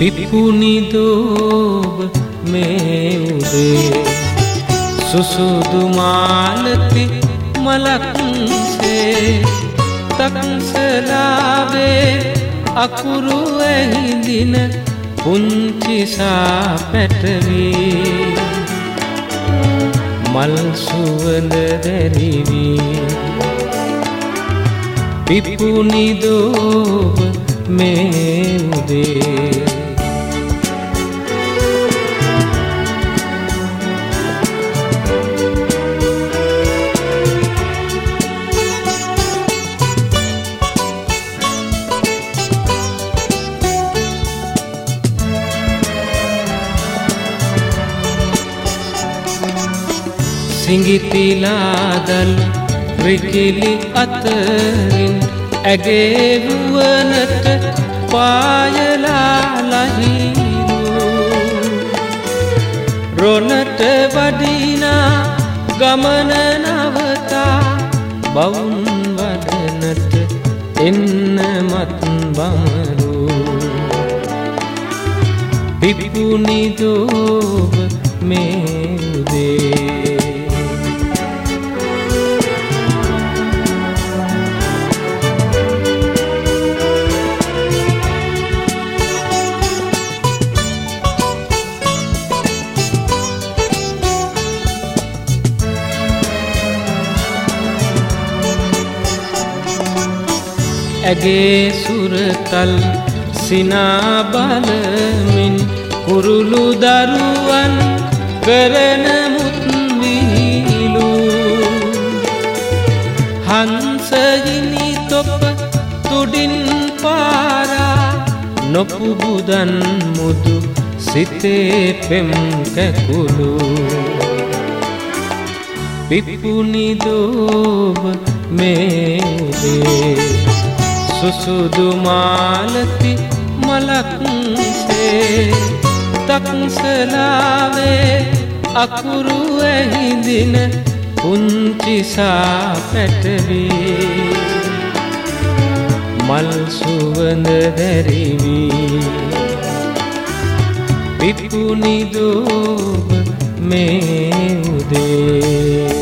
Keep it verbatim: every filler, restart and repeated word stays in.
පිපුනි දෝබ මේ උදේ සුසුදු මාලති මලක්සේ තක්සලාවේ අකුරු ඇහිදින පුංචි සාපැටවී මල් සුවඳ දැරිවී පිපුනි දෝබ මේ උදේ සිඟිතිලාදල් රිකිලි අතරින් ඇගේ වුවනට පායලා ලහිරු රොනට වඩිනා ගමන නවතා බවුන් වඩනට එන්න මත් බමරු පිපුනි දෝබ මේ උදේ ඇගේ සුරතල් සිනා බලමින් කුරුළු දරුවන් කරන මුත්විලු හංසයිනි තොප තුඩින් පාරා නොපුබුදන් මුදු සිතේ පෙම් කැකුළු පිපුනි දෝබ මේ උදේ සුසුදු මාලති මලක්සේ තක්සලාවේ අකුරු ඇහිදින පුංචි සාපැටවී මල් සුවඳ දැරිවී පිපුනි දෝබ මේ උදේ